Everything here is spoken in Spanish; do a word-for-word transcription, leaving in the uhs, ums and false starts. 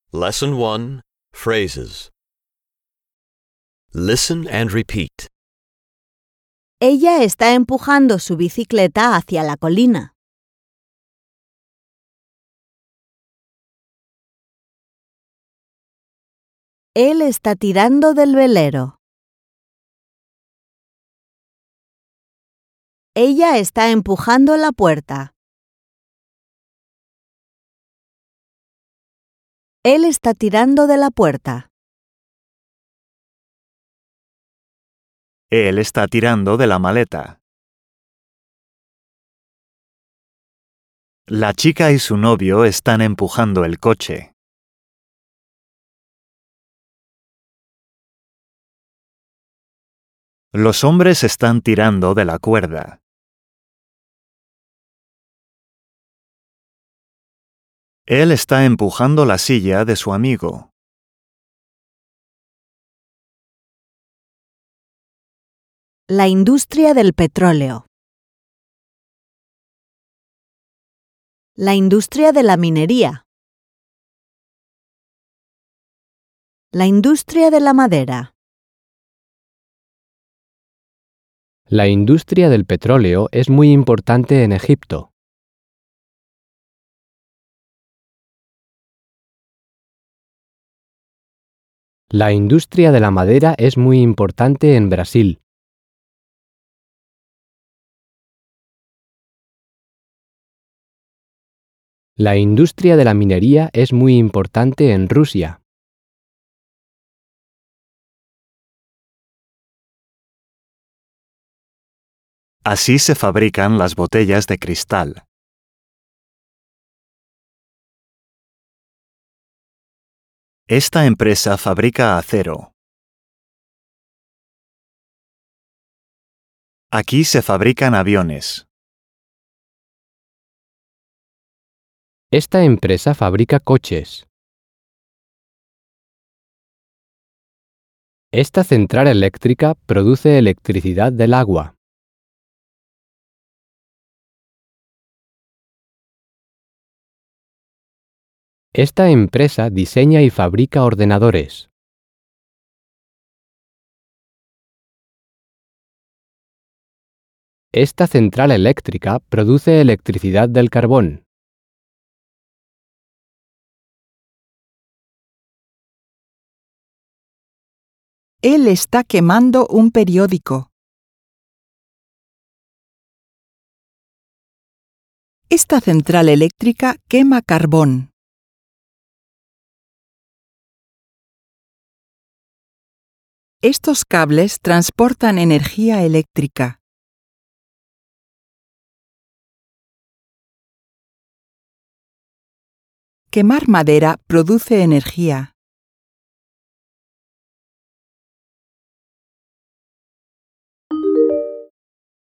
Lesson one. Phrases. Listen and repeat. Ella está empujando su bicicleta hacia la colina. Él está tirando del velero. Ella está empujando la puerta. Él está tirando de la puerta. Él está tirando de la maleta. La chica y su novio están empujando el coche. Los hombres están tirando de la cuerda. Él está empujando la silla de su amigo. La industria del petróleo. La industria de la minería. La industria de la madera. La industria del petróleo es muy importante en Egipto. La industria de la madera es muy importante en Brasil. La industria de la minería es muy importante en Rusia. Así se fabrican las botellas de cristal. Esta empresa fabrica acero. Aquí se fabrican aviones. Esta empresa fabrica coches. Esta central eléctrica produce electricidad del agua. Esta empresa diseña y fabrica ordenadores. Esta central eléctrica produce electricidad del carbón. Él está quemando un periódico. Esta central eléctrica quema carbón. Estos cables transportan energía eléctrica. Quemar madera produce energía.